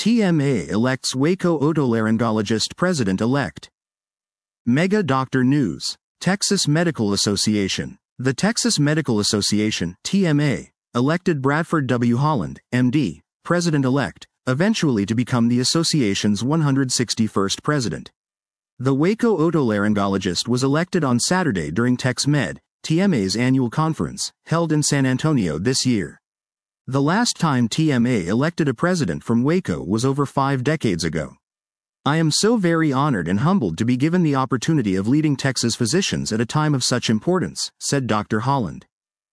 TMA elects Waco otolaryngologist president-elect. Mega Doctor News. Texas Medical Association. The Texas Medical Association, TMA, elected Bradford W. Holland, MD, president-elect, eventually to become the association's 161st president. The Waco otolaryngologist was elected on Saturday during TexMed, TMA's annual conference, held in San Antonio this year. The last time TMA elected a president from Waco was over 5 decades ago. I am so very honored and humbled to be given the opportunity of leading Texas physicians at a time of such importance, said Dr. Holland.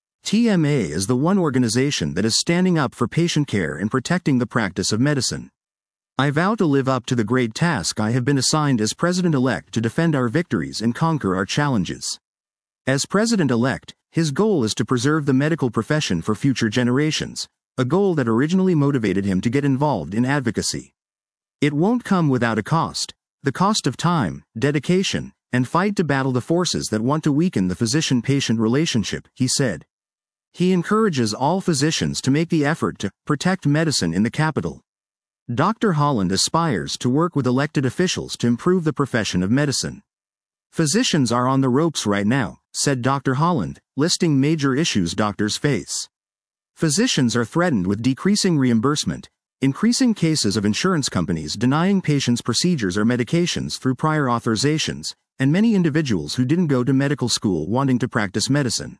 TMA is the one organization that is standing up for patient care and protecting the practice of medicine. I vow to live up to the great task I have been assigned as president-elect to defend our victories and conquer our challenges. As president-elect, his goal is to preserve the medical profession for future generations, a goal that originally motivated him to get involved in advocacy. It won't come without a cost, the cost of time, dedication, and fight to battle the forces that want to weaken the physician-patient relationship, he said. He encourages all physicians to make the effort to protect medicine in the capital. Dr. Holland aspires to work with elected officials to improve the profession of medicine. Physicians are on the ropes right now, said Dr. Holland, listing major issues doctors face. Physicians are threatened with decreasing reimbursement, increasing cases of insurance companies denying patients procedures or medications through prior authorizations, and many individuals who didn't go to medical school wanting to practice medicine.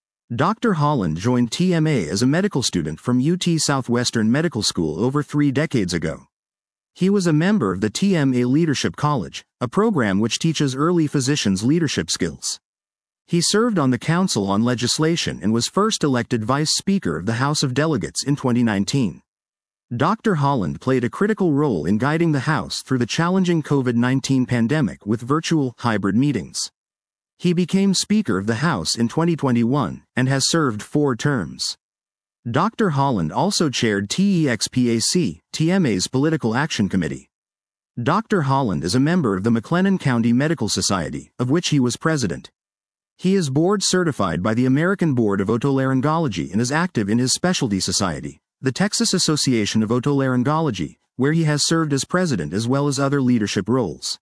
Dr. Holland joined TMA as a medical student from UT Southwestern Medical School over 3 decades ago. He was a member of the TMA Leadership College, a program which teaches early physicians leadership skills. He served on the Council on Legislation and was first elected Vice Speaker of the House of Delegates in 2019. Dr. Holland played a critical role in guiding the House through the challenging COVID-19 pandemic with virtual, hybrid meetings. He became Speaker of the House in 2021 and has served 4 terms. Dr. Holland also chaired TEXPAC, TMA's Political Action Committee. Dr. Holland is a member of the McLennan County Medical Society, of which he was president. He is board certified by the American Board of Otolaryngology and is active in his specialty society, the Texas Association of Otolaryngology, where he has served as president as well as other leadership roles.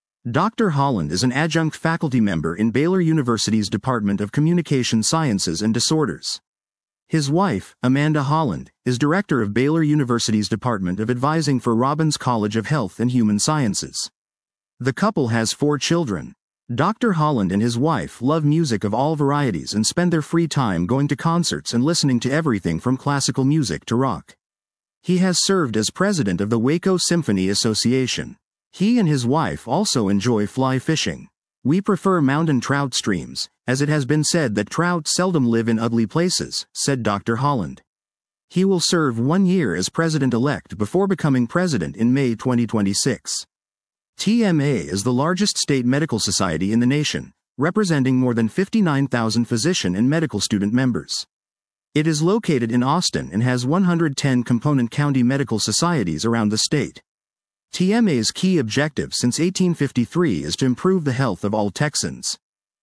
Dr. Holland is an adjunct faculty member in Baylor University's Department of Communication Sciences and Disorders. His wife, Amanda Holland, is director of Baylor University's Department of Advising for Robbins College of Health and Human Sciences. The couple has 4 children. Dr. Holland and his wife love music of all varieties and spend their free time going to concerts and listening to everything from classical music to rock. He has served as president of the Waco Symphony Association. He and his wife also enjoy fly fishing. We prefer mountain trout streams, as it has been said that trout seldom live in ugly places, said Dr. Holland. He will serve 1 year as president-elect before becoming president in May 2026. TMA is the largest state medical society in the nation, representing more than 59,000 physician and medical student members. It is located in Austin and has 110 component county medical societies around the state. TMA's key objective since 1853 is to improve the health of all Texans.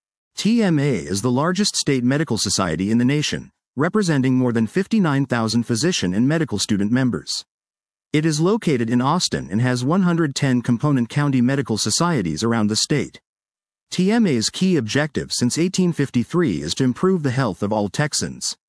TMA is the largest state medical society in the nation, representing more than 59,000 physician and medical student members. It is located in Austin and has 110 component county medical societies around the state. TMA's key objective since 1853 is to improve the health of all Texans.